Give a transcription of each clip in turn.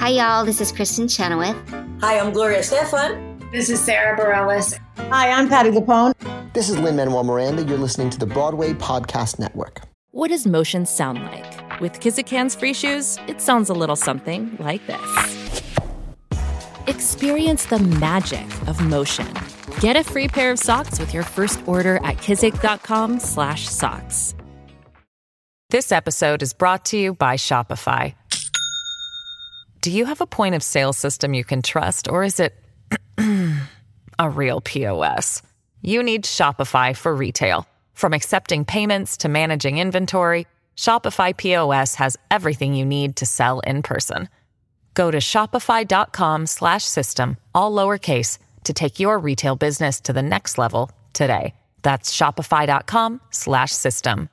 Hi, y'all. This is Kristen Chenoweth. Hi, I'm Gloria Stefan. This is Sarah Bareilles. Hi, I'm Patti LuPone. This is Lin-Manuel Miranda. You're listening to the Broadway Podcast Network. What does motion sound like? With Kizikans free shoes, it sounds a little something like this. Experience the magic of motion. Get a free pair of socks with your first order at kizik.com/socks. This episode is brought to you by Shopify. Do you have a point of sale system you can trust, or is it a real POS? You need Shopify for retail. From accepting payments to managing inventory, Shopify POS has everything you need to sell in person. Go to shopify.com/system, all lowercase, to take your retail business to the next level today. That's shopify.com/system.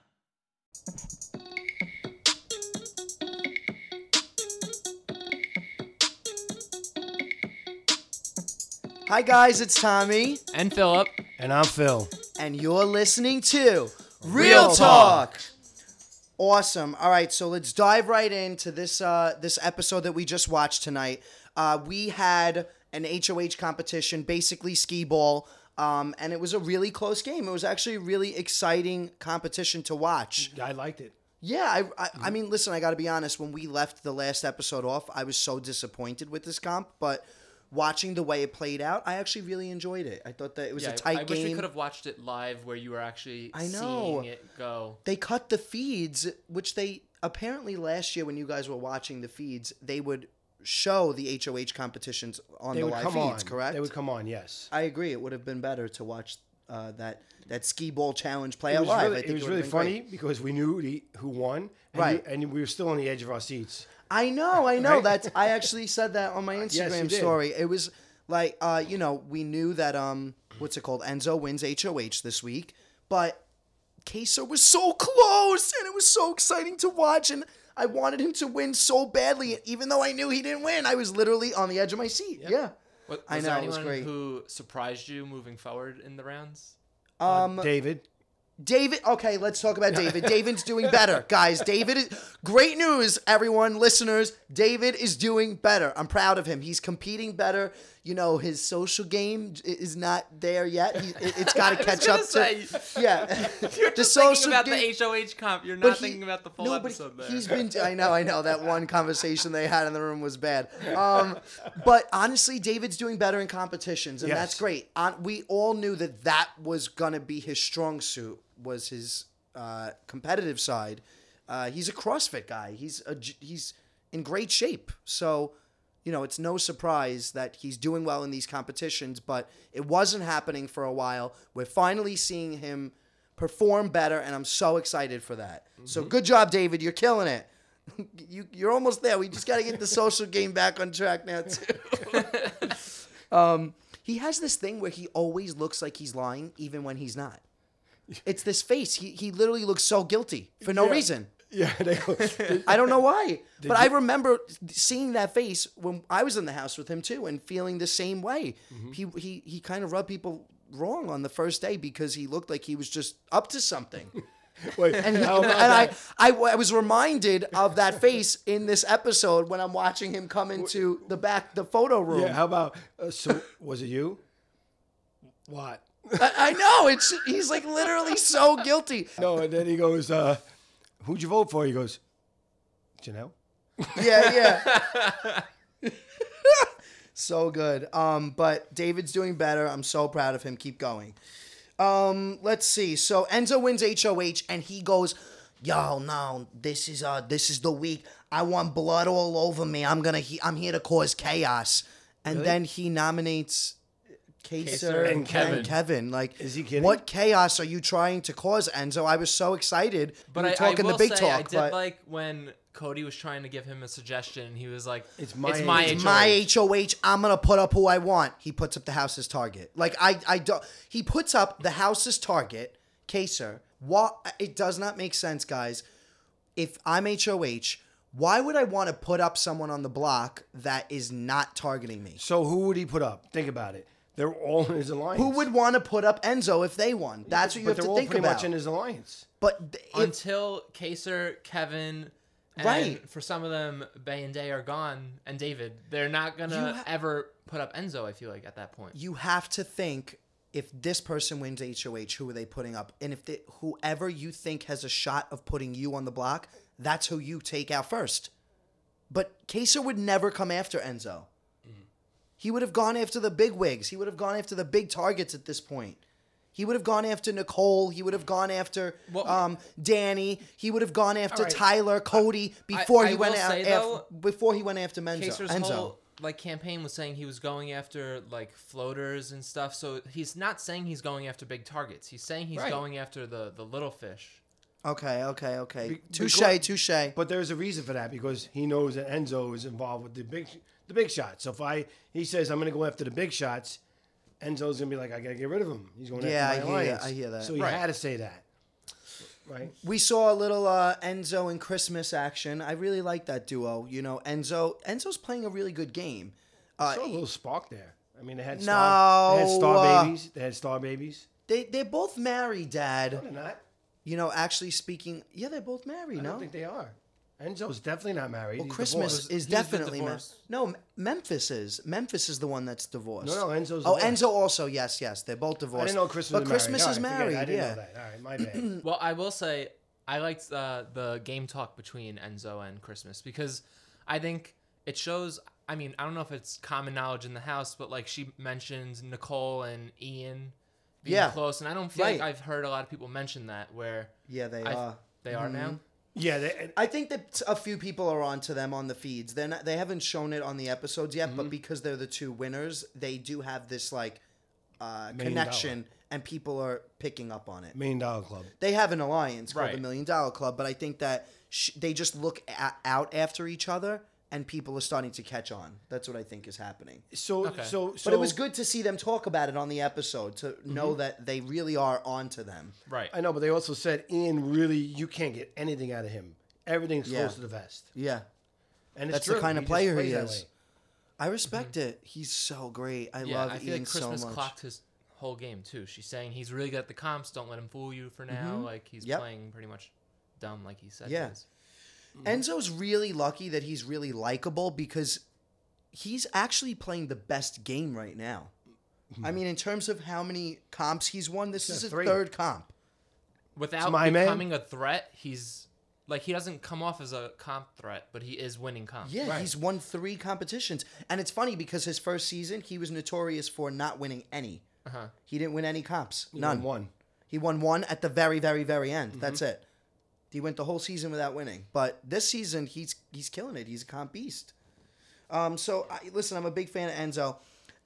Hi guys, it's Tommy. And Philip. And I'm Phil. And you're listening to Real Talk. Awesome. All right, so let's dive right into this this episode that we just watched tonight. We had an HOH competition, basically skee ball, and it was a really close game. It was actually a really exciting competition to watch. I liked it. Yeah, I mean, listen, I got to be honest. When we left the last episode off, I was so disappointed with this comp, but watching the way it played out, I actually really enjoyed it. I thought that it was a tight game. I wish we could have watched it live where you were actually seeing it go. They cut the feeds, which they apparently last year when you guys were watching the feeds, they would show the HOH competitions on the live feeds, correct? They would come on, yes. I agree. It would have been better to watch that skee ball challenge play out live. It was really funny because we knew who won, and we were still on the edge of our seats. I know. Right? That's I actually said that on my Instagram story. It was like, we knew that what's it called? Enzo wins HOH this week, but Kaysar was so close, and it was so exciting to watch, and I wanted him to win so badly, even though I knew he didn't win. I was literally on the edge of my seat. Yep. Yeah, I know. It was great. Who surprised you moving forward in the rounds? David, okay, let's talk about David. David's doing better, guys. David is great news, everyone, listeners. David is doing better. I'm proud of him. He's competing better. You know, his social game is not there yet. It's got to catch up to. Yeah, you're just thinking about the HOH comp. You're not thinking about the full episode there. He's been. I know. That one conversation they had in the room was bad. But honestly, David's doing better in competitions, and that's great. We all knew that was gonna be his strong suit. Was his competitive side. He's a CrossFit guy. He's in great shape. So, it's no surprise that he's doing well in these competitions, but it wasn't happening for a while. We're finally seeing him perform better, and I'm so excited for that. Mm-hmm. So good job, David. You're killing it. You're almost there. We just got to get the social game back on track now, too. He has this thing where he always looks like he's lying, even when he's not. It's this face. He literally looks so guilty for no reason. Yeah, I don't know why. But I remember seeing that face when I was in the house with him too and feeling the same way. Mm-hmm. He kind of rubbed people wrong on the first day because he looked like he was just up to something. Wait, I was reminded of that face in this episode when I'm watching him come into the photo room. Yeah, how about, so was it you? What? I know. He's like literally so guilty. No, and then he goes, who'd you vote for? He goes, Janelle? Yeah. So good. But David's doing better. I'm so proud of him. Keep going. Let's see. So Enzo wins HOH and he goes, yo, no, this is the week. I want blood all over me. I'm here to cause chaos. And then he nominates Kaysar and Kevin. Like, is he kidding? What chaos are you trying to cause, Enzo? I was so excited. But I will say, I did like when Cody was trying to give him a suggestion, and he was like, "It's my HOH. I'm gonna put up who I want." He puts up the house's target. Like I don't. He puts up the house's target, Kaysar. What? It does not make sense, guys. If I'm HOH, why would I want to put up someone on the block that is not targeting me? So who would he put up? Think about it. They're all in his alliance. Who would want to put up Enzo if they won? That's what you have to think about. They're all pretty much in his alliance. But until Kaysar, Kevin, And Right. for some of them, Bay and Day are gone, and David, they're not gonna ever put up Enzo. I feel like at that point. You have to think, if this person wins HOH, who are they putting up? And if whoever you think has a shot of putting you on the block, that's who you take out first. But Kaser would never come after Enzo. He would have gone after the big wigs. He would have gone after the big targets at this point. He would have gone after Nicole. He would have gone after Danny. He would have gone after Tyler, Cody before he went after Kaser's Enzo. whole campaign was saying he was going after floaters and stuff. So he's not saying he's going after big targets. He's saying he's going after the little fish. Okay. Touche. But there's a reason for that, because he knows that Enzo is involved with the big shots. So if he says I'm going to go after the big shots, Enzo's going to be like, I got to get rid of him. He's going after my alliance. I hear that. So he had to say that. Right. We saw a little Enzo and Christmas action. I really like that duo. You know, Enzo's playing a really good game. I saw a little spark there. I mean, they had star babies. They're both married, Dad. No, they're not. You know, actually speaking, yeah, they're both married. I don't think they are. Enzo's definitely not married. Well, He's Christmas divorced. is definitely married. No, Memphis is. Memphis is the one that's divorced. No, Enzo's Oh, divorced. Enzo also, yes. They're both divorced. I didn't know Christmas but was Christmas married. is married, I didn't yeah. know that. All right, my bad. Well, I will say I liked the game talk between Enzo and Christmas, because I think it shows. I mean, I don't know if it's common knowledge in the house, but she mentioned Nicole and Ian being close, and I don't feel like I've heard a lot of people mention that. Where they are. They are now. Yeah, I think that a few people are onto them on the feeds. They haven't shown it on the episodes yet, but because they're the two winners, they do have this connection, and people are picking up on it. $1 Million Club. They have an alliance called Right. the $1 Million Club, but I think that they just look out after each other, and people are starting to catch on. That's what I think is happening. So But it was good to see them talk about it on the episode, to know that they really are onto them. Right. I know, but they also said Ian really, you can't get anything out of him. Everything's close to the vest. Yeah. And it's That's true. the kind of He just player plays he that is. way. I respect it. He's so great. I love I feel Ian like Christmas so much. clocked his whole game too. She's saying he's really good at the comps. Don't let him fool you for now. He's playing pretty much dumb, like he said. Yeah. He is. Enzo's really lucky that he's really likable, because he's actually playing the best game right now. I mean, in terms of how many comps he's won, this is his 3. third comp. Without my man. becoming a threat, he's he doesn't come off as a comp threat, but he is winning comps. Yeah, he's won 3 competitions. And it's funny because his first season, he was notorious for not winning any. He didn't win any comps. None. One. He won 1 at the very, very, very end. That's it. He went the whole season without winning. But this season, he's killing it. He's a comp beast. Listen, I'm a big fan of Enzo.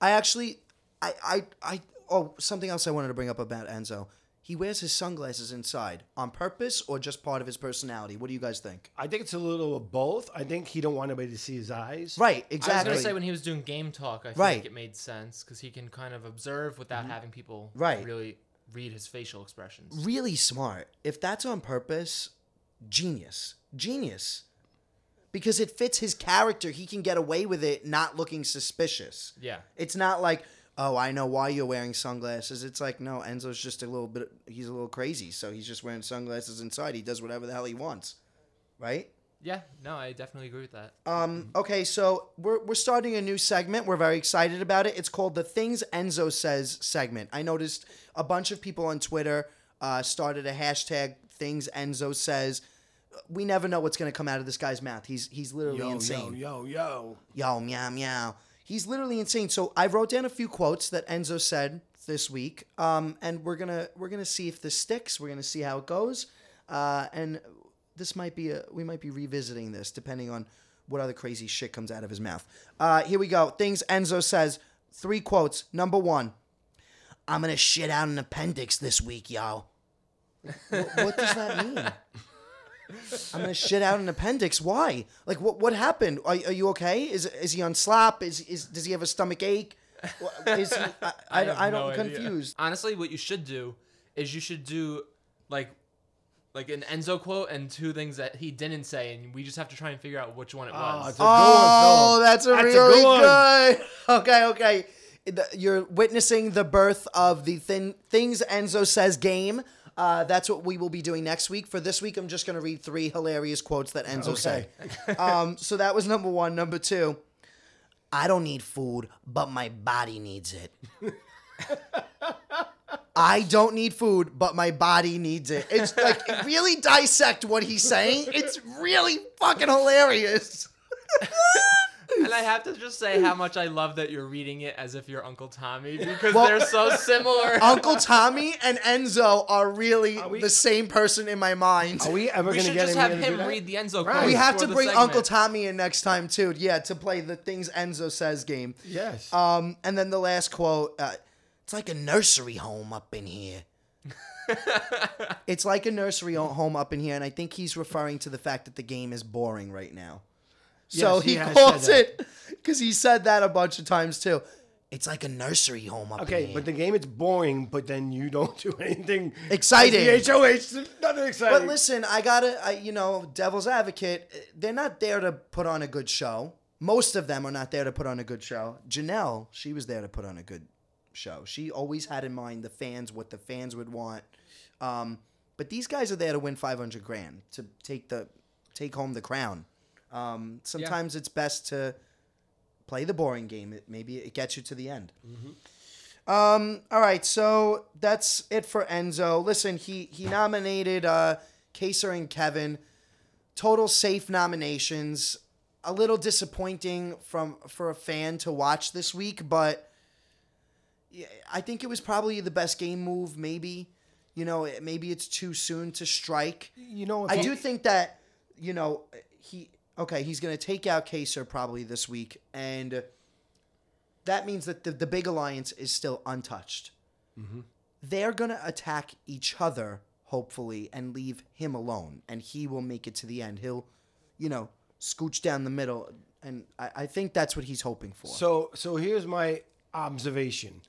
Something else I wanted to bring up about Enzo. He wears his sunglasses inside on purpose or just part of his personality. What do you guys think? I think it's a little of both. I think he don't want anybody to see his eyes. Right, I was exactly. gonna say, when he was doing game talk, I feel like it made sense because he can kind of observe without having people really read his facial expressions. Really smart. If that's on purpose, genius. Because it fits his character. He can get away with it not looking suspicious. Yeah. It's not like, oh, I know why you're wearing sunglasses. It's like, no, Enzo's just he's a little crazy, so he's just wearing sunglasses inside. He does whatever the hell he wants. Right? Yeah, no, I definitely agree with that. Okay, so we're starting a new segment. We're very excited about it. It's called the Things Enzo Says segment. I noticed a bunch of people on Twitter started a hashtag Things Enzo Says. We never know what's going to come out of this guy's mouth. He's literally insane. Yo. Yo, meow, meow. He's literally insane. So I wrote down a few quotes that Enzo said this week, and we're gonna see if this sticks. We're gonna see how it goes, and this might be we might be revisiting this depending on what other crazy shit comes out of his mouth. Here we go. Things Enzo says. 3 quotes. Number 1, I'm gonna shit out an appendix this week, yo. What does that mean? I'm gonna shit out an appendix. Why? Like, what happened? Are you okay? Is he on slop? Does he have a stomach ache? Is he, I'm confused. Honestly, what you should do is you should do like an Enzo quote and 2 things that he didn't say, and we just have to try and figure out which one it was. It's a good one, Phil. That's really good. Okay. You're witnessing the birth of the Things Enzo Says game. That's what we will be doing next week. For this week, I'm just going to read 3 hilarious quotes that Enzo said. So that was number 1. Number 2, I don't need food, but my body needs it. I don't need food, but my body needs it. It's like, really dissect what he's saying. It's really fucking hilarious. And I have to just say how much I love that you're reading it as if you're Uncle Tommy, because they're so similar. Uncle Tommy and Enzo are really the same person in my mind. Are we ever We going to should get just have him read the Enzo quotes. We have for to the bring segment. Uncle Tommy in next time too. Yeah, to play the things Enzo says game. Yes. And then the last quote, it's like a nursery home up in here. It's like a nursery home up in here, and I think he's referring to the fact that the game is boring right now. So Yes, he has calls said it, because he said that a bunch of times too. It's like a nursery home up in Okay, here. but the game, it's boring, but then you don't do anything Exciting. The HOH, nothing exciting. But listen, devil's advocate, they're not there to put on a good show. Most of them are not there to put on a good show. Janelle, she was there to put on a good show. She always had in mind the fans, what the fans would want. But these guys are there to win $500,000, to take home the crown. Sometimes it's best to play the boring game. Maybe it gets you to the end. All right, so that's it for Enzo. Listen, he nominated Kaser and Kevin. Total safe nominations. A little disappointing for a fan to watch this week, but I think it was probably the best game move. Maybe, maybe it's too soon to strike. I do think that he's going to take out Kaser probably this week, and that means that the big alliance is still untouched. Mm-hmm. They're going to attack each other, hopefully, and leave him alone, and he will make it to the end. He'll, scooch down the middle, and I think that's what he's hoping for. So here's my observation.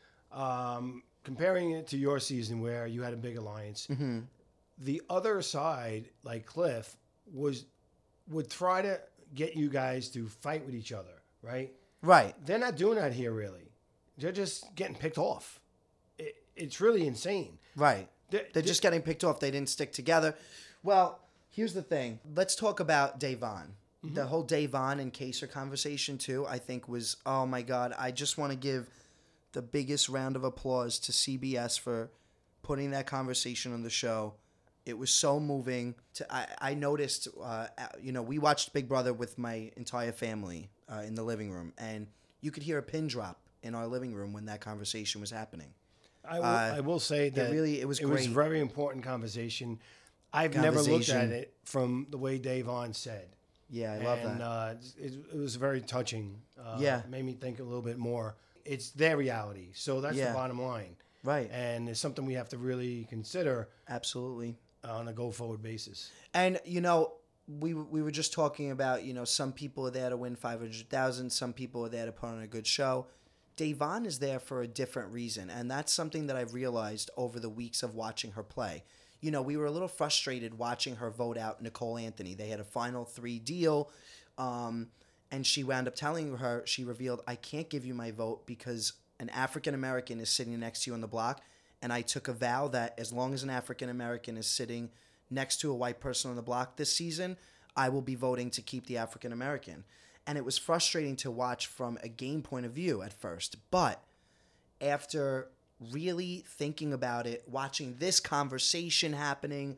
Comparing it to your season where you had a big alliance, the other side, like Cliff, would try to get you guys to fight with each other, right? Right. They're not doing that here, really. They're just getting picked off. It's really insane. Right. They're just getting picked off. They didn't stick together. Well, here's the thing. Let's talk about Davon. Mm-hmm. The whole Davon and Kaser conversation, too, I think was, oh, my God. I just want to give the biggest round of applause to CBS for putting that conversation on the show. It was so moving. I noticed, we watched Big Brother with my entire family in the living room, and you could hear a pin drop in our living room when that conversation was happening. I will say that it was great. It was a very important conversation. I've never looked at it from the way Davon said. Yeah, I love that. It was very touching. Yeah. Made me think a little bit more. It's their reality, so that's the bottom line. Right. And it's something we have to really consider. Absolutely. On a go-forward basis. And, we were just talking about, some people are there to win $500,000. Some people are there to put on a good show. Davon is there for a different reason, and that's something that I've realized over the weeks of watching her play. We were a little frustrated watching her vote out Nicole Anthony. They had a final 3 deal, and she wound up telling her, she revealed, I can't give you my vote because an African-American is sitting next to you on the block, and I took a vow that as long as an African-American is sitting next to a white person on the block this season, I will be voting to keep the African-American. And it was frustrating to watch from a game point of view at first. But after really thinking about it, watching this conversation happening,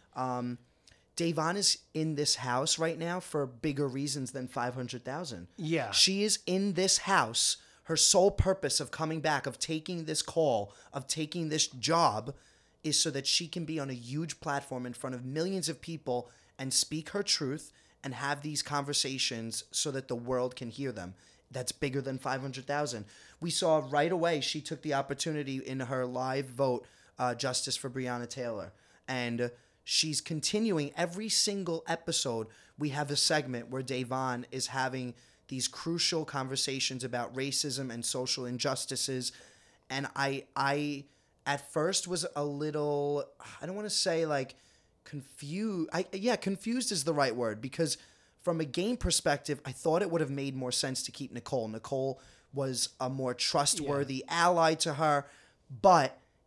Davon is in this house right now for bigger reasons than $500,000. Yeah. She is in this house. Her sole purpose of coming back, of taking this call, of taking this job, is so that she can be on a huge platform in front of millions of people and speak her truth and have these conversations so that the world can hear them. That's bigger than $500,000. We saw right away she took the opportunity in her live vote, Justice for Breonna Taylor. And she's continuing every single episode. We have a segment where Davon is having these crucial conversations about racism and social injustices. And I at first was a little, I don't want to say like confused. Confused is the right word, because from a game perspective, I thought it would have made more sense to keep Nicole. Nicole was a more trustworthy ally to her, but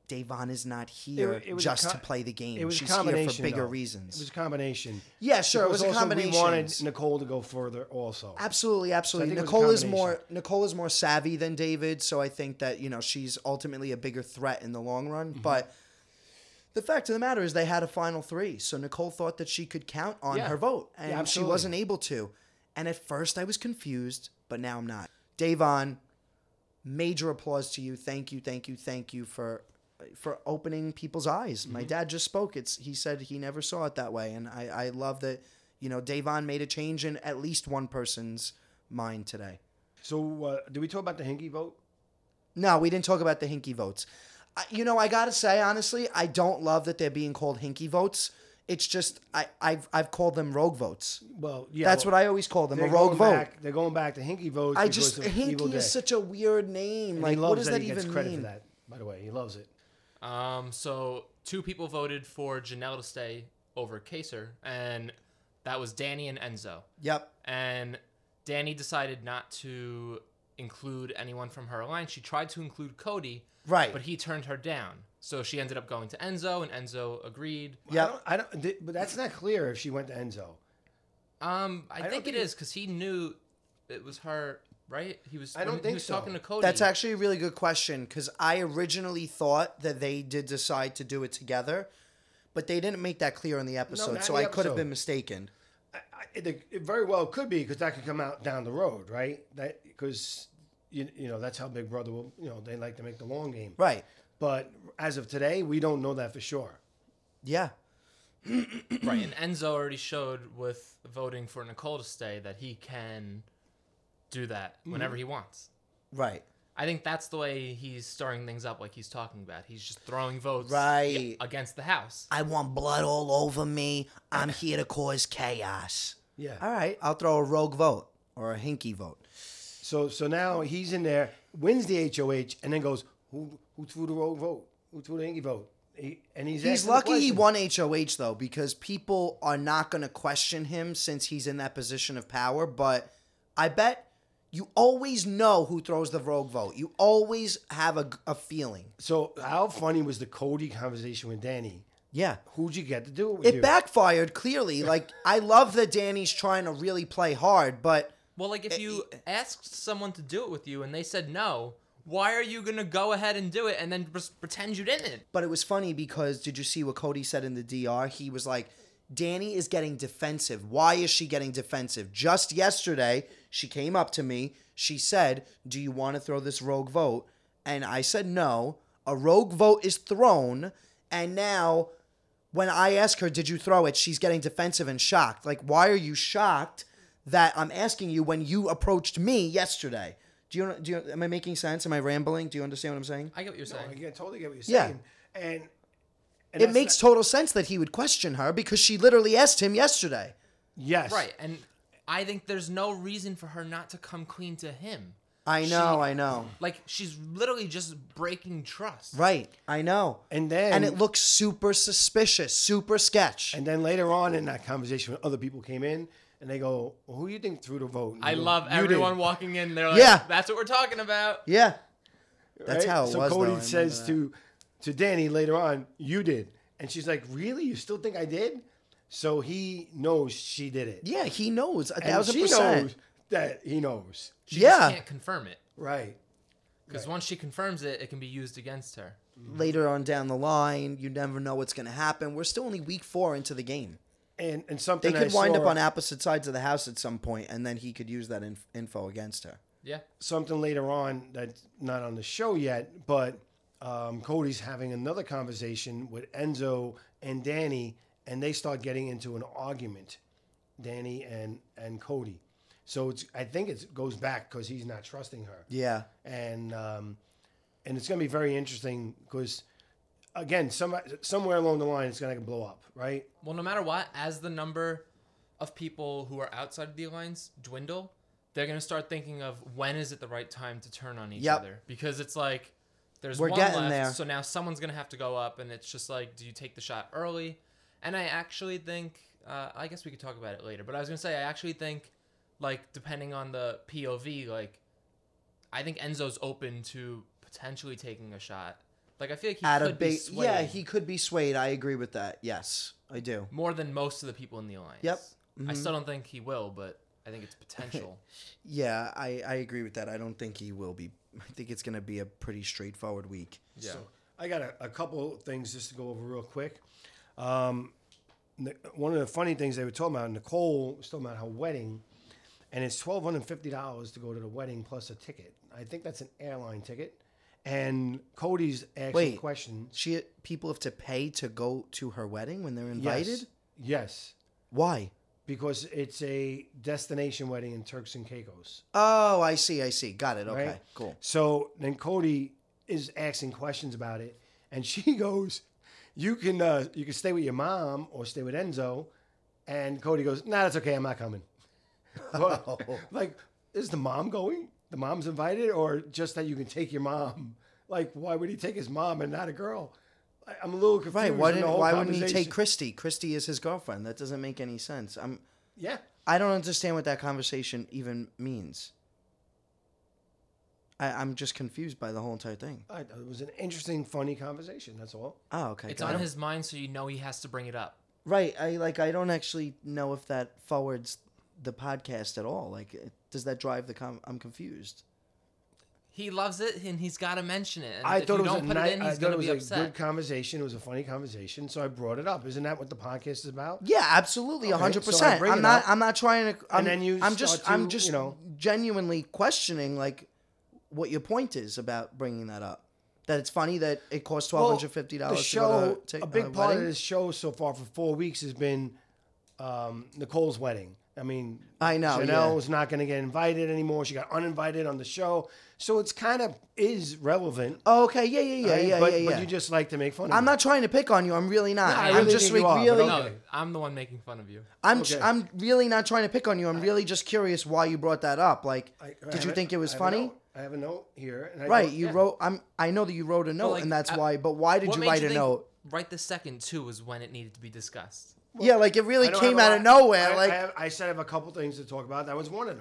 Davon is not here It was just to play the game. It was She's a combination, here for bigger though. reasons. It was a combination. Yeah, sure. It was a Also, combination. We wanted Nicole to go further also. Absolutely. So I think it was a Nicole is more savvy than David, so I think that, she's ultimately a bigger threat in the long run. Mm-hmm. But the fact of the matter is they had a final 3, so Nicole thought that she could count on her vote, and she absolutely. wasn't able to. And at first I was confused, but now I'm not. Davon, major applause to you. Thank you for opening people's eyes. My dad just spoke. He said he never saw it that way, and I love that. Davon made a change in at least one person's mind today. So, did we talk about the Hinky vote? No, we didn't talk about the Hinky votes. I gotta say honestly, I don't love that they're being called Hinky votes. It's just I've called them rogue votes. Well, yeah, that's what I always call them, a rogue vote. They're going back to Hinky votes. Hinky is such a weird name. And like, what does that he even gets credit mean? for that, by the way, he loves it. So 2 people voted for Janelle to stay over Kaser, and that was Danny and Enzo. Yep. And Danny decided not to include anyone from her alliance. She tried to include Cody, right, but he turned her down. So she ended up going to Enzo, and Enzo agreed. Yeah, but that's not clear if she went to Enzo. I think it is because he knew it was her, right? He was. I don't think he was so. talking to Cody. That's actually a really good question because I originally thought that they did decide to do it together, but they didn't make that clear in the episode, not so in the I could have episode. been mistaken. It very well could be because that could come out down the road, right? That because that's how Big Brother will. They like to make the long game, Right. But as of today, we don't know that for sure. Yeah. Right, and Enzo already showed with voting for Nicole to stay that he can do that whenever he wants. Right. I think that's the way he's stirring things up, like he's talking about. He's just throwing votes Right. against the house. I want blood all over me. I'm here to cause chaos. Yeah. All right. I'll throw a rogue vote or a Hinky vote. So now he's in there, wins the HOH, and then goes, who threw the rogue vote? Who threw the Hinky vote? He's lucky he won HOH, though, because people are not going to question him since he's in that position of power. But I bet you always know who throws the rogue vote. You always have a feeling. So how funny was the Cody conversation with Danny? Yeah. Who'd you get to do it with? It backfired, clearly. Like, I love that Danny's trying to really play hard, but... Well, like, if you asked someone to do it with you and they said no, why are you going to go ahead and do it and then just pretend you didn't? But it was funny because did you see what Cody said in the DR? He was like, Danny is getting defensive. Why is she getting defensive? Just yesterday, she came up to me. She said, do you want to throw this rogue vote? And I said no. A rogue vote is thrown. And now when I ask her, did you throw it? She's getting defensive and shocked. Like, why are you shocked that I'm asking you when you approached me yesterday? Do you? Am I making sense? Am I rambling? Do you understand what I'm saying? I get what you're saying. I totally get what you're Yeah. saying. And It makes total sense that he would question her because she literally asked him yesterday. Yes. Right, and I think there's no reason for her not to come clean to him. I know. Like, she's literally just breaking trust. Right, I know. And it looks super suspicious, super sketch. And then later on in that conversation, when other people came in, and they go, well, who do you think threw the vote? And I you go, love "You everyone did." walking in. They're like, Yeah. that's what we're talking about. Yeah, that's Right? how it so was. Cody though. I says remember to Danny later on, you did. And she's like, really? You still think I did? So he knows she did it. that. Yeah, he knows And 1,000%. she knows that he knows. She Yeah. just can't confirm it. Right. Because once she confirms it, it can be used against her. Later on down the line, you never know what's going to happen. We're still only week 4 into the game. And They something could I wind saw, up on opposite sides of the house at some point, and then he could use that info against her. Yeah. something later on that's not on the show yet, but Cody's having another conversation with Enzo and Danny, and they start getting into an argument, Danny and Cody. So I think it goes back because he's not trusting her. Yeah. And it's going to be very interesting because, again, somewhere along the line, it's going to blow up, right? Well, no matter what, as the number of people who are outside of the alliance dwindle, they're going to start thinking of when is it the right time to turn on each Yep. other. Because it's like, there's We're one getting left, there. so now someone's going to have to go up, and it's just like, do you take the shot early? And I actually think, I guess we could talk about it later, but I was going to say, I actually think, like, depending on the POV, like, I think Enzo's open to potentially taking a shot Like I feel like he At a could be big, swayed yeah, he could be swayed. I agree with that. Yes, I do. more than most of the people in the alliance. Yep. I still don't think he will, but I think it's potential. Yeah, I agree with that. I don't think he will be. I think it's going to be a pretty straightforward week. Yeah. So I got a couple things just to go over real quick. One of the funny things they were talking about, Nicole was talking about her wedding, and it's $1,250 to go to the wedding plus a ticket. I think that's an airline ticket. And Cody's asking questions. People have to pay to go to her wedding when they're invited? Yes. Why? Because it's a destination wedding in Turks and Caicos. Oh, I see. Got it. Okay, Right? cool. So then Cody is asking questions about it, and she goes, "You can stay with your mom or stay with Enzo," and Cody goes, "Nah, that's okay. I'm not coming." Well, like, is the mom going? The mom's invited, or just that you can take your mom? Like, why would he take his mom and not a girl? I'm a little confused. Right. in the whole Why wouldn't he conversation. take Christy? Christy is his girlfriend. That doesn't make any sense. Yeah. I don't understand what that conversation even means. I'm just confused by the whole entire thing. It was an interesting, funny conversation. That's all. Oh, okay. It's got on it. his mind, so you know he has to bring it up. Right. I don't actually know if that forwards the podcast at all. Like, does that drive the I'm confused. He loves it, and he's got to mention it. And I if thought you it was don't put it in, he's going to be a upset. good conversation. It was a funny conversation, so I brought it up. Isn't that what the podcast is about? Yeah, absolutely, Okay, 100%. so I bring it up, I'm not trying to. and then you I'm just start to, genuinely questioning like what your point is about bringing that up. That it's funny that it costs $1,250 the to show, go to a big part wedding. of this show so far for 4 weeks has been Nicole's wedding. I mean, I know, Janelle's not going to get invited anymore. She got uninvited on the show, so it's kind of is relevant. Oh, okay, yeah, right? But yeah. you just like to make fun of I'm me. not trying to pick on you. I'm really not. No, I I'm really just think you like are, but really. okay. No, I'm the one making fun of you. Okay. I'm really not trying to pick on you. I'm really just curious why you brought that up. Like, did you think it was funny? I have a note here. And I Right, wrote- you yeah. wrote. I know that you wrote a note, like, and that's why. But why did What you made write a think note? Right this second, too, was when it needed to be discussed. Yeah, like it really I don't came have a out of lot- nowhere. I said I have a couple things to talk about. That was one of them.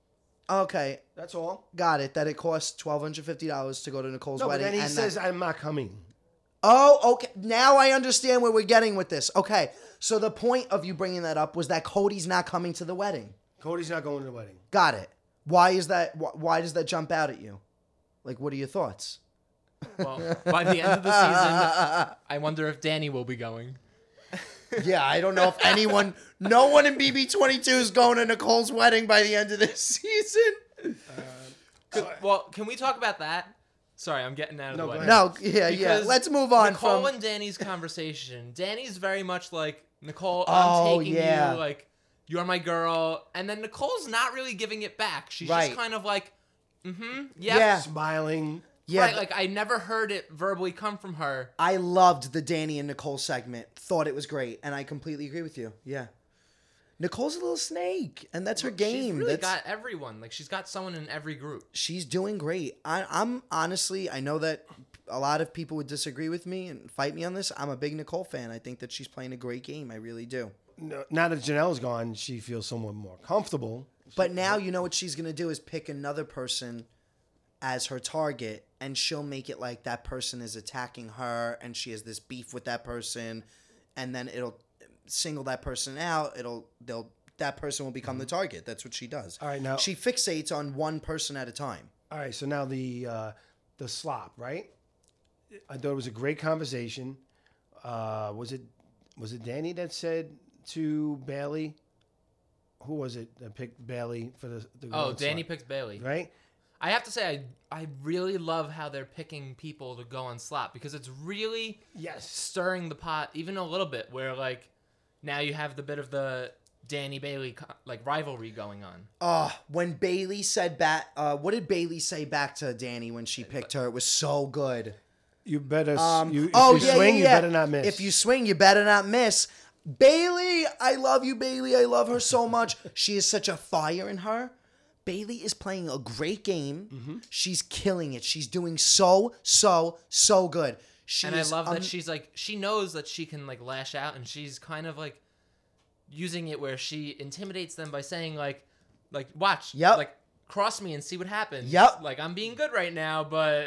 Okay, That's all. got it. That it costs $1,250 to go to Nicole's No, but wedding. then he and says, that, I'm not coming. "Oh, okay. Now I understand where we're getting with this." Okay, so the point of you bringing that up was that Cody's not coming to the wedding. Cody's not going to the wedding. Got it. Why is that? Why does that jump out at you? Like, what are your thoughts? Well, by the end of the season, I wonder if Danny will be going. Yeah, I don't know if anyone, no one in BB22 is going to Nicole's wedding by the end of this season. Well, can we talk about that? Sorry, I'm getting out of the No, way. go No, yeah. Because Let's move on Nicole from. and Danny's conversation. Danny's very much like, Nicole, Oh, I'm taking yeah. you, like, you're my girl. And then Nicole's not really giving it back. She's Right. just kind of like, yep. Yeah. Smiling. Yeah, Right, like I never heard it verbally come from her. I loved the Danny and Nicole segment. Thought it was great, and I completely agree with you. Yeah, Nicole's a little snake, and that's her game. She's really That's got everyone. Like she's got someone in every group. she's doing great. I'm honestly, I know that a lot of people would disagree with me and fight me on this. I'm a big Nicole fan. I think that she's playing a great game. I really do. No, now that Janelle's gone, she feels somewhat more comfortable. But now you know what she's gonna do is pick another person as her target, and she'll make it like that person is attacking her, and she has this beef with that person, and then it'll single that person out. That person will become the target. That's what she does. All right, now- she fixates on one person at a time. All right, so now the slop, right? I thought it was a great conversation. Was it Danny that said to Bailey? Who was it that picked Bailey for the Oh, going Danny slop? picked Bailey. Right? I have to say, I really love how they're picking people to go on slap because it's really Yes. stirring the pot even a little bit. Where like now you have the bit of the Danny Bailey like rivalry going on. When Bailey said back, what did Bailey say back to Danny when she picked her? It was so good. You better. If you yeah, swing, yeah, you yeah. better not miss. If you swing, you better not miss. Bailey, I love you, Bailey. I love her so much. She is such a fire in her. Bailey is playing a great game. Mm-hmm. She's killing it. She's doing so good. She And I is, love that she's like she knows that she can like lash out, and she's kind of like using it where she intimidates them by saying like watch, Yep. like cross me and see what happens. Yep. Like I'm being good right now, but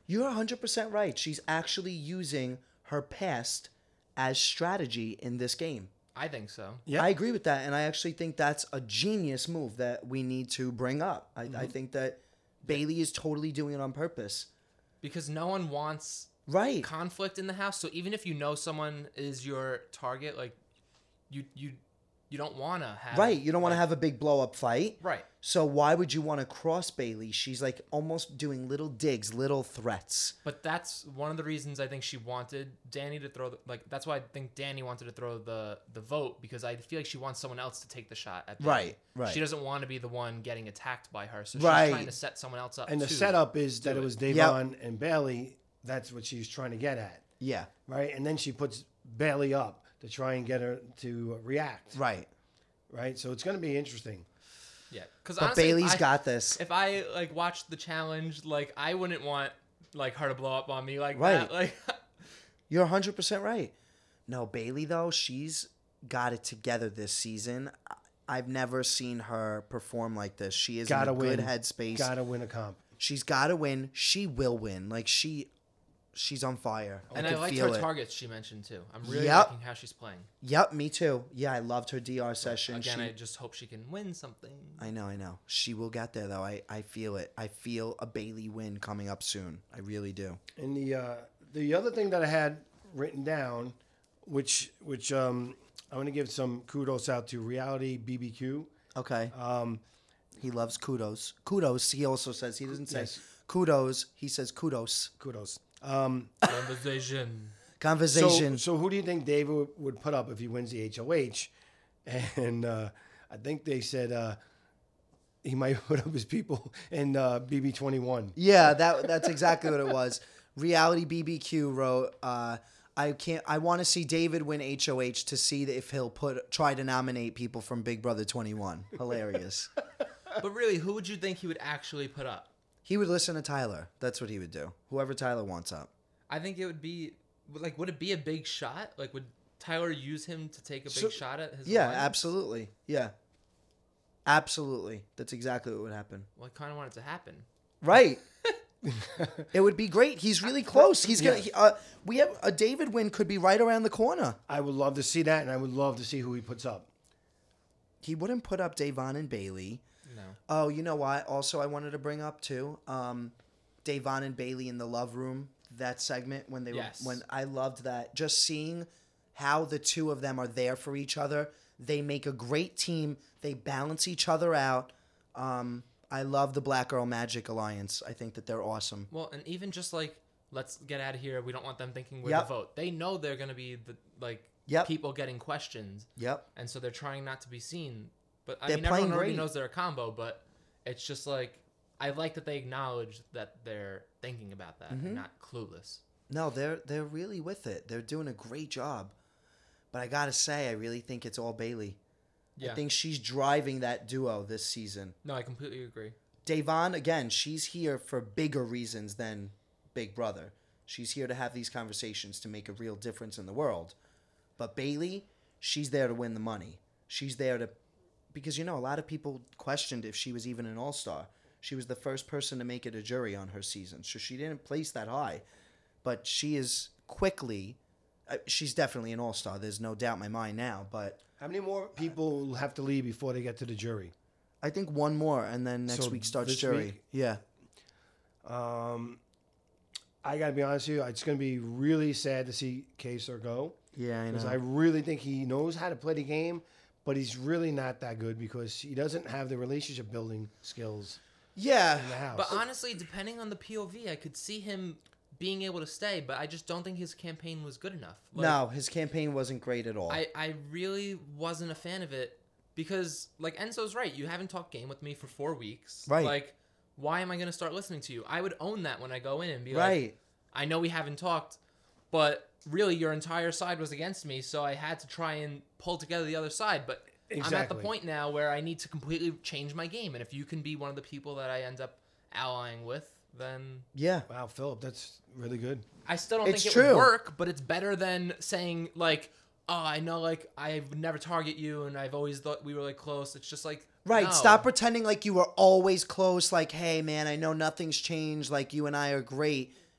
You're 100% right. She's actually using her past as strategy in this game. I think so. Yeah. I agree with that, and I actually think that's a genius move that we need to bring up. I think that Bailey is totally doing it on purpose. Because no one wants Right. conflict in the house. So even if you know someone is your target, like you don't want to have Right. You don't want to like- have a big blow up fight. right. So why would you want to cross Bailey? She's like almost doing little digs, little threats. But that's one of the reasons I think she wanted Danny to throw that's why I think Danny wanted to throw the vote, because I feel like she wants someone else to take the shot at Bailey. Right, right. She doesn't want to be the one getting attacked by her, so Right. she's trying to set someone else up. And the to setup is that do it was Yep. Devon and Bailey. That's what she's trying to get at, Yeah. right? And then she puts Bailey up to try and get her to react, Right. right? So it's going to be interesting. Yeah, because But Bailey's got this. If I like watched the challenge, like I wouldn't want like her to blow up on me like Right. that. Like You're 100% right. No, Bailey, though, she's got it together this season. I've never seen her perform like this. She is Gotta in a good win. headspace. Gotta win a comp. She's got to win. She will win. Like, she's on fire. and I can liked feel her it. targets she mentioned too. I'm really Yep. liking how she's playing. Yep, me too. Yeah, I loved her DR session. Again, She- I just hope she can win something. I know. She will get there, though. I feel it. I feel a Bailey win coming up soon. I really do. And the other thing that I had written down, which I want to give some kudos out to Reality BBQ. Okay. He loves kudos. Kudos, he also says. He doesn't say Yes. kudos. He says kudos. Kudos. Conversation. Conversation. So who do you think David would put up if he wins the HOH? And I think they said he might put up his people in BB21. Yeah, that's exactly what it was. Reality BBQ wrote, I want to see David win HOH to see if he'll try to nominate people from Big Brother 21. Hilarious. But really, who would you think he would actually put up? He would listen to Tyler. That's what he would do. Whoever Tyler wants up. I think it would be like, would it be a big shot? Like, would Tyler use him to take a big shot at his? Yeah, alliance? absolutely. Yeah. Absolutely. That's exactly what would happen. Well, I kind of want it to happen. Right. It would be great. He's really close. He's gonna. We have a David win could be right around the corner. I would love to see that, and I would love to see who he puts up. He wouldn't put up Davon and Bailey. No. Oh, you know what? Also, I wanted to bring up too. Davon and Bailey in the love room. That segment when they Yes. when I loved that. Just seeing how the two of them are there for each other. They make a great team. They balance each other out. I love the Black Girl Magic Alliance. I think that they're awesome. Well, and even just like, let's get out of here. We don't want them thinking we're Yep. the vote. They know they're gonna be the Yep. people getting questioned, Yep. and so they're trying not to be seen. But I They're mean, everyone playing already great. knows they're a combo. But it's just like, I like that they acknowledge that they're thinking about that Mm-hmm. and not clueless. No, they're really with it. They're doing a great job. But I gotta say, I really think it's all Bailey. Yeah. I think she's driving that duo this season. No, I completely agree. Davon, again, she's here for bigger reasons than Big Brother. She's here to have these conversations to make a real difference in the world. But Bailey, she's there to win the money. She's there to... Because, a lot of people questioned if she was even an all-star. She was the first person to make it a jury on her season. So she didn't place that high. But she is quickly... she's definitely an all-star. There's no doubt in my mind now. But How many more people have to leave before they get to the jury? I think one more, and then next So week starts this jury. week? Yeah. I got to be honest with you, it's going to be really sad to see Kaser go. Yeah, I know. Because I really think he knows how to play the game, but he's really not that good because he doesn't have the relationship building skills Yeah. in the house. But honestly, depending on the POV, I could see him being able to stay, but I just don't think his campaign was good enough. No, his campaign wasn't great at all. I really wasn't a fan of it because, like, Enzo's right. You haven't talked game with me for 4 weeks. Right. Like, why am I going to start listening to you? I would own that when I go in and be Right. like, I know we haven't talked, but really your entire side was against me, so I had to try and pull together the other side. But I'm at the Exactly. point now where I need to completely change my game. And if you can be one of the people that I end up allying with, then Yeah. Wow, Philip, that's really good. I still don't It's think it true. would work, but it's better than saying, like, oh, I know, like, I would never target you, and I've always thought we were, like, close. It's just like, Right. no. Stop pretending like you were always close. Like, hey, man, I know nothing's changed. Like, you and I are great.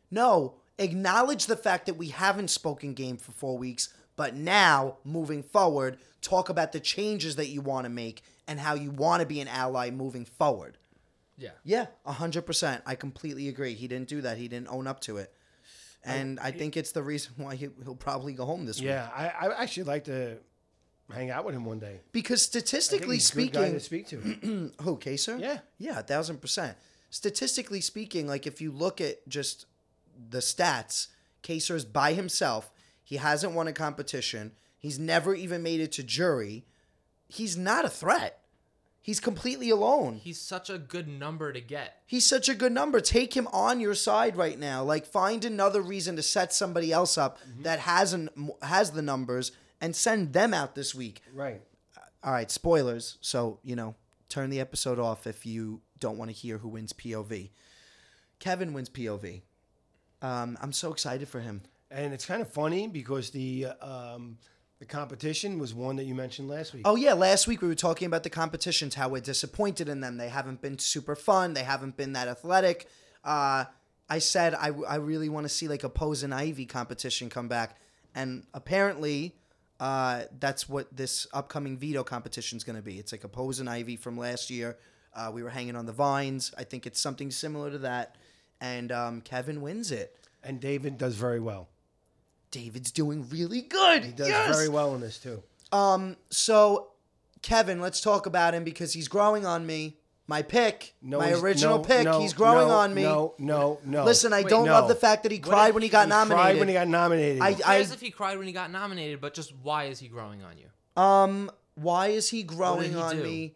No, acknowledge the fact that we haven't spoken game for 4 weeks, but now, moving forward, talk about the changes that you want to make and how you want to be an ally moving forward. Yeah. Yeah, 100%. I completely agree. He didn't do that. He didn't own up to it. And I think it's the reason why he'll probably go home this week. Yeah, I actually like to hang out with him one day. Because I think statistically he's a good guy speaking, to speak to. who, Kaser? Yeah. Yeah, 1,000%. Statistically speaking, like if you look at just the stats, Kaser's by himself. He hasn't won a competition. He's never even made it to jury. He's not a threat. He's completely alone. He's such a good number to get. He's such a good number. Take him on your side right now. Like, find another reason to set somebody else up that has the numbers and send them out this week. Right. All right, spoilers. So, turn the episode off if you don't want to hear who wins POV. Kevin wins POV. I'm so excited for him. And it's kind of funny because the competition was one that you mentioned last week. Oh, yeah. Last week we were talking about the competitions, how we're disappointed in them. They haven't been super fun. They haven't been that athletic. I said I really want to see like a Pose and Ivy competition come back. And apparently that's what this upcoming veto competition is going to be. It's like a Pose and Ivy from last year. We were hanging on the vines. I think it's something similar to that. And Kevin wins it. And David does very well. David's doing really good. He does Yes! very well in this too. So, Kevin, let's talk about him because he's growing on me. My pick, my original pick, he's growing on me. No. Listen, I Wait, don't no. love the fact that he cried when he got nominated. Cried when he got nominated. Who cares if he cried when he got nominated, but just why is he growing on you? Why is he growing What did he on do? me?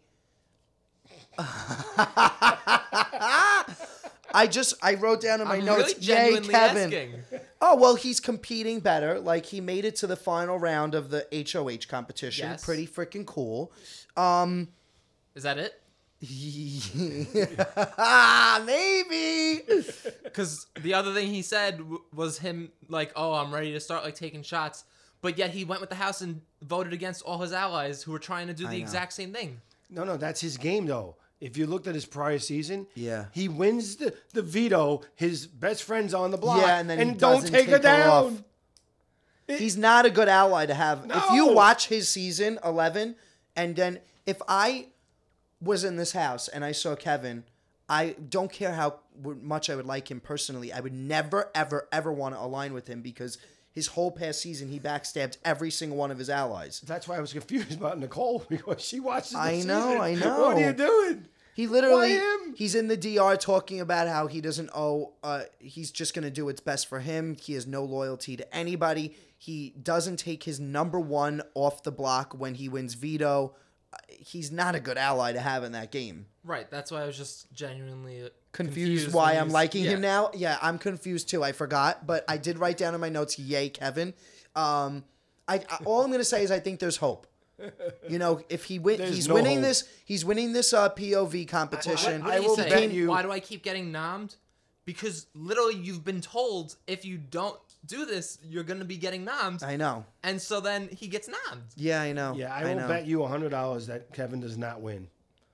I wrote down in my I'm notes, really yay, genuinely Kevin. asking. Oh, well, he's competing better. Like, he made it to the final round of the HOH competition. Yes. Pretty freaking cool. Is that it? Maybe. Because the other thing he said was him like, oh, I'm ready to start like taking shots. But yet he went with the House and voted against all his allies who were trying to do the exact same thing. No, that's his game though. If you looked at his prior season, Yeah. he wins the veto. His best friend's on the block, Yeah, and then he don't doesn't take her take her off. down. He's not a good ally to have. If you No. watch his season 11, and then if I was in this house and I saw Kevin, I don't care how much I would like him personally. I would never, ever, ever want to align with him because his whole past season, he backstabbed every single one of his allies. That's why I was confused about Nicole because she watches the season. I know. What are you doing? He literally, Why him? he's in the DR talking about how he doesn't owe, he's just going to do what's best for him. He has no loyalty to anybody. He doesn't take his number one off the block when he wins veto. He's not a good ally to have in that game. Right. That's why I was just genuinely Confused when why he I'm was- liking him yeah. now? Yeah, I'm confused too. I forgot, but I did write down in my notes, yay, Kevin. All I'm going to say is I think there's hope. If he win, There's he's no winning hope. this. He's winning this POV competition. What I do you will say? bet you- Why do I keep getting nommed? Because literally you've been told if you don't do this, you're going to be getting nommed. I know. And so then he gets nommed. Yeah, I know. Yeah, I know. will bet you $100 that Kevin does not win.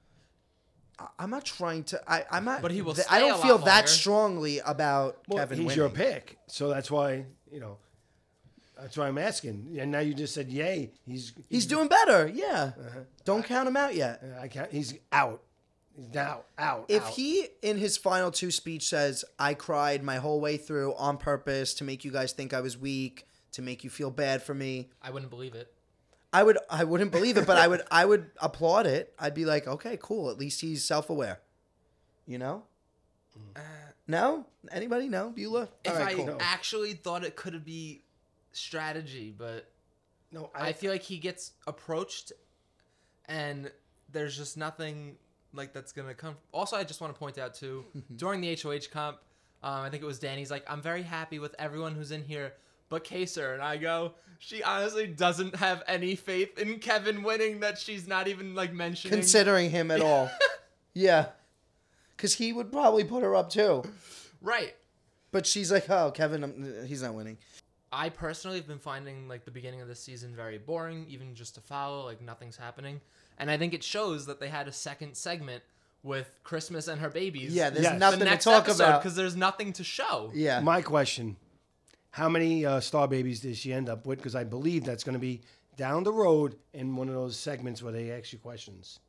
I'm not trying to. I'm not. But he will I stay don't a feel lot that longer. strongly about Well, Kevin he's winning. your pick, so that's why that's why I'm asking. And now you just said, "Yay, He's doing better. Yeah. Don't count him out yet. I can't. He's out. He's now out. If out. he, in his final two speech, says, I cried my whole way through on purpose to make you guys think I was weak, to make you feel bad for me, I wouldn't believe it. I wouldn't believe it, but I would applaud it. I'd be like, okay, cool. At least he's self-aware. No? Anybody? No? Beulah? If All right, I cool. actually thought it could be strategy, but no, I feel like he gets approached and there's just nothing like that's going to come. Also, I just want to point out too, during the HOH comp, I think it was Danny's like, I'm very happy with everyone who's in here, but Kaser. And I go, she honestly doesn't have any faith in Kevin winning that she's not even like mentioning. Considering him at all. Yeah. Because he would probably put her up too. Right. But she's like, oh, Kevin, he's not winning. I personally have been finding like the beginning of this season very boring, even just to follow, like nothing's happening. And I think it shows that they had a second segment with Christmas and her babies. Yeah, there's Yes. nothing the to next talk episode about. because there's nothing to show. Yeah. My question: how many Star Babies did she end up with? Because I believe that's going to be down the road in one of those segments where they ask you questions.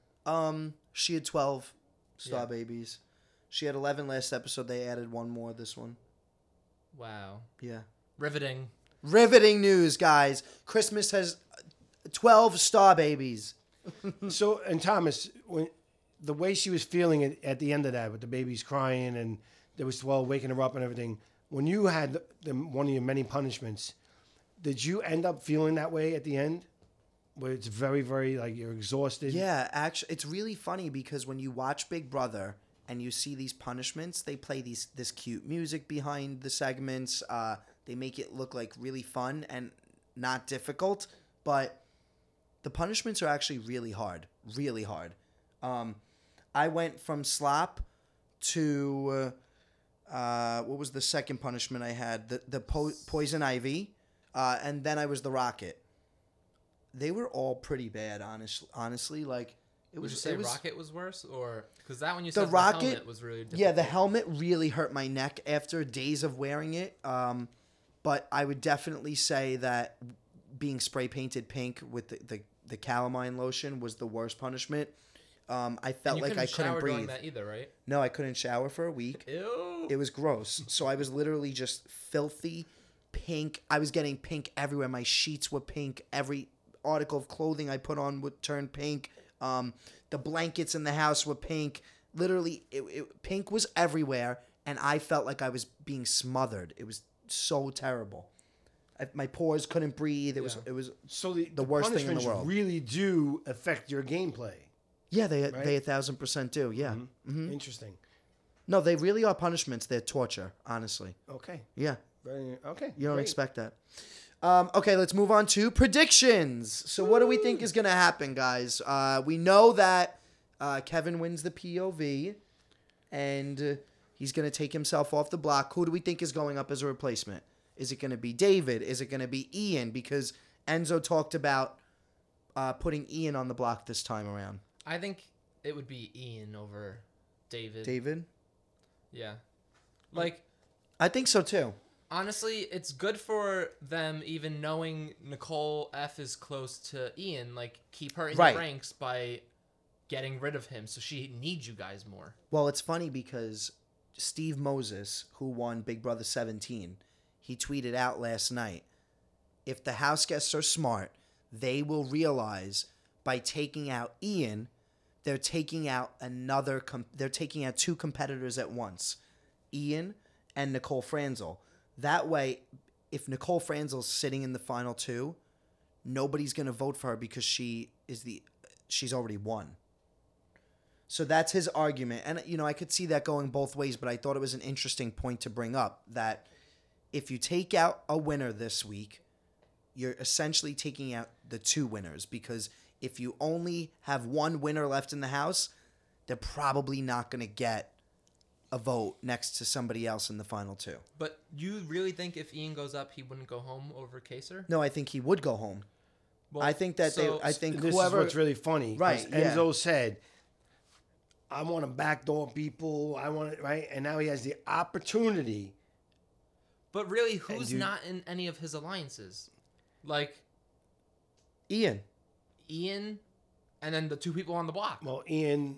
She had 12 Star Yeah. Babies. She had 11 last episode. They added one more this one. Wow. Yeah. Riveting. Riveting news, guys. Christmas has 12 Star Babies. So, and Thomas, when the way she was feeling at the end of that, with the babies crying and there was 12 waking her up and everything, when you had one of your many punishments, did you end up feeling that way at the end? Where it's very, very, like, you're exhausted? Yeah, actually, it's really funny because when you watch Big Brother and you see these punishments, they play this cute music behind the segments. They make it look like really fun and not difficult, but the punishments are actually really hard. Really hard. I went from slop to what was the second punishment I had? The poison ivy, and then I was the rocket. They were all pretty bad, honestly. Like it Would was. you say it was, Rocket was worse, or because that one you The said Rocket- the helmet was really difficult. Yeah, the helmet really hurt my neck after days of wearing it. But I would definitely say that being spray painted pink with the calamine lotion was the worst punishment. I felt like I couldn't shower breathe. during that either, right? No, I couldn't shower for a week. Ew. It was gross. So I was literally just filthy pink. I was getting pink everywhere. My sheets were pink. Every article of clothing I put on would turn pink. The blankets in the house were pink. Literally, pink was everywhere, and I felt like I was being smothered. It was so terrible. My pores couldn't breathe. It was So the worst thing in the punishments world. really do affect your gameplay. Yeah, they Right? 1,000% do. Yeah. Interesting. No, they really are punishments. They're torture, honestly. Okay. Yeah. Very, okay. You don't great. expect that. Okay, let's move on to predictions. So what do we think is going to happen, guys? We know that Kevin wins the POV, and he's going to take himself off the block. Who do we think is going up as a replacement? Is it going to be David? Is it going to be Ian? Because Enzo talked about putting Ian on the block this time around. I think it would be Ian over David. David? Yeah. Like, I think so, too. honestly, it's good for them even knowing Nicole F is close to Ian. Like, keep her in Right. the ranks by getting rid of him so she needs you guys more. Well, it's funny because Steve Moses, who won Big Brother 17, he tweeted out last night, if the house guests are smart, they will realize by taking out Ian, they're taking out they're taking out two competitors at once, Ian and Nicole Franzel. That way, if Nicole Franzel's sitting in the final two, nobody's going to vote for her because she's already won. So that's his argument. And, I could see that going both ways, but I thought it was an interesting point to bring up that if you take out a winner this week, you're essentially taking out the two winners, because if you only have one winner left in the house, they're probably not going to get a vote next to somebody else in the final two. But you really think if Ian goes up, he wouldn't go home over Kaser? No, I think he would go home. Well, I think that so- I think This whoever. is what's really funny. 'cause Right, yeah. Enzo said, I want to backdoor people. I want it, right? And now he has the opportunity. But really, who's you- not in any of his alliances? Like, Ian. Ian, and then the two people on the block. Well, Ian,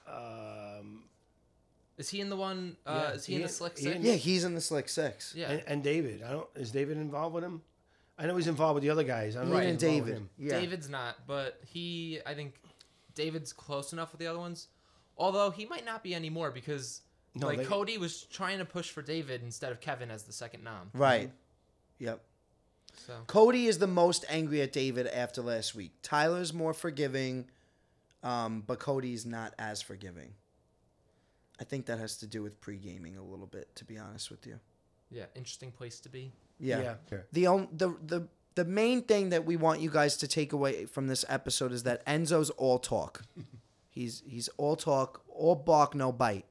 Is he in the one? Yeah, is he in the Ian- Slick Ian- Six? Yeah, he's in the Slick Six. Yeah. and David. Is David involved with him? I know he's involved with the other guys. I don't know Ian if and he's involved with David. him. Yeah. David's not, but I think David's close enough with the other ones. Although he might not be anymore because No, they- Cody was trying to push for David instead of Kevin as the second nom. Right. Yep. So Cody is the most angry at David after last week. Tyler's more forgiving, but Cody's not as forgiving. I think that has to do with pre-gaming a little bit, to be honest with you. yeah, interesting place to be. Yeah. Yeah. The main thing that we want you guys to take away from this episode is that Enzo's all talk. He's all talk, all bark, no bite.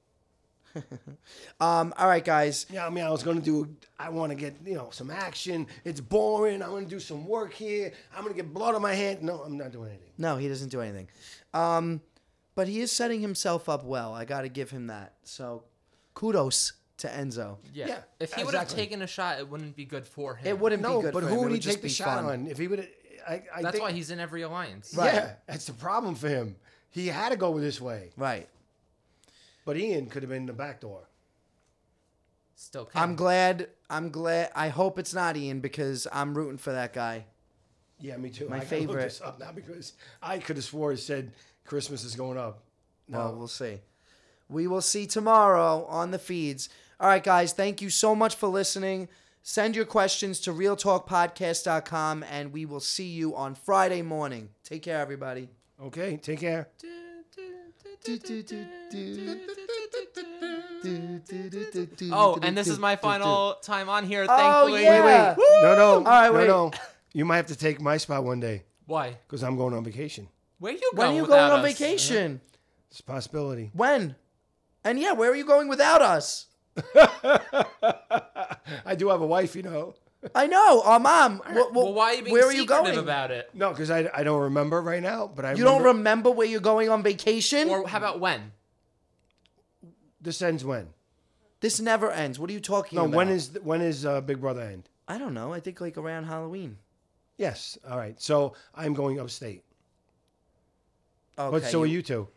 All right, guys. Yeah, I mean, I want to get, some action. It's boring. I want to do some work here. I'm going to get blood on my hand. No, I'm not doing anything. No, he doesn't do anything. But he is setting himself up well. I got to give him that. So kudos to Enzo. Yeah. If he would have taken a shot, it wouldn't be good for him. It wouldn't be good but for who him. would It he would just take the be shot fun. on? If he would, That's think, why he's in every alliance. Right. Yeah, that's the problem for him. He had to go this way. Right. But Ian could have been the back door. Still can. I'm glad. I hope it's not Ian because I'm rooting for that guy. Yeah, me too. My I gotta look favorite. this up now because I could have swore it said Christmas is going up. No. Well, we'll see. We will see tomorrow on the feeds. All right, guys. Thank you so much for listening. Send your questions to realtalkpodcast.com, and we will see you on Friday morning. Take care, everybody. Okay, take care. Oh, and this is my final time on here, Oh, thankfully. yeah. Wait. No. All right, wait. No. You might have to take my spot one day Why? because I'm going on vacation. Where you When going are you going without on us? vacation? It's a possibility. When? And yeah, where are you going without us? I do have a wife, you know. I know. Mom. Well, why are you being where are you secretive going? about it? No, because I don't remember right now, but I You don't remember where you're going on vacation? Or how about when? This ends when? This never ends. What are you talking No, about? when is Big Brother end? I don't know. I think like around Halloween. Yes. All right. So I'm going upstate. Okay. But so are you two.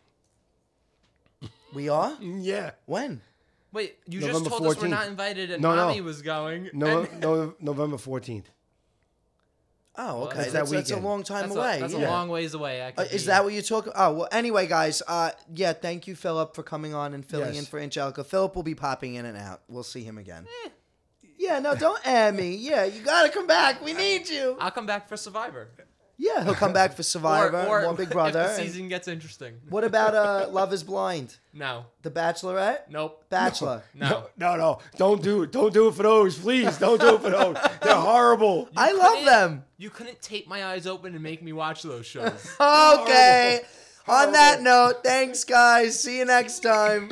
We are? Yeah. When? Wait, you November just told us we're 14th. not invited and No. Mommy was going. No, and- no, November 14th. Oh, okay. that's That's, that that's a weekend. long time That's away. That's yeah. a long ways away. I could Is be- that what you're talking? Oh, well, anyway, guys. Yeah, thank you, Philip, for coming on and filling Yes. in for Angelica. Philip will be popping in and out. We'll see him again. Yeah, no, don't add me. Yeah, you got to come back. We need you. I'll come back for Survivor. Yeah, he'll come back for Survivor, or more Big Brother. If the and- season gets interesting. What about Love is Blind? No. The Bachelorette? Nope. Bachelor. No. No. Don't do it. Don't do it for those. Please, don't do it for those. They're horrible. I love couldn't- them. You couldn't tape my eyes open and make me watch those shows. Okay. Horrible. On that note, thanks, guys. See you next time.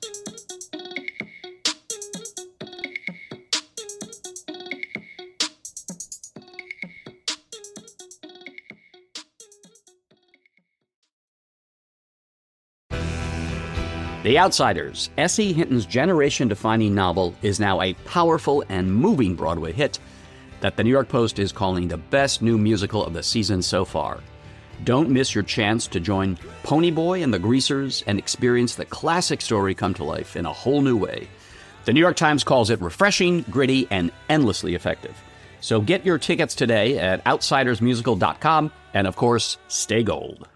The Outsiders, S.E. Hinton's generation-defining novel, is now a powerful and moving Broadway hit that the New York Post is calling the best new musical of the season so far. Don't miss your chance to join Ponyboy and the Greasers and experience the classic story come to life in a whole new way. The New York Times calls it refreshing, gritty, and endlessly effective. So get your tickets today at outsidersmusical.com, and of course, stay gold.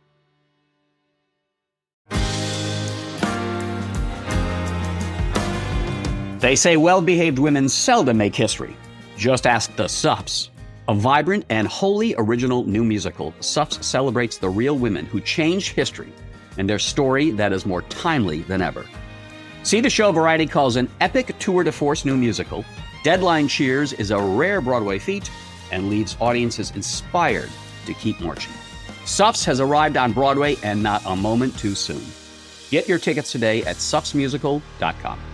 They say well-behaved women seldom make history. Just ask the Suffs. A vibrant and wholly original new musical, Suffs celebrates the real women who changed history and their story that is more timely than ever. See the show Variety calls an epic tour de force new musical. Deadline cheers is a rare Broadway feat and leaves audiences inspired to keep marching. Suffs has arrived on Broadway and not a moment too soon. Get your tickets today at suffsmusical.com.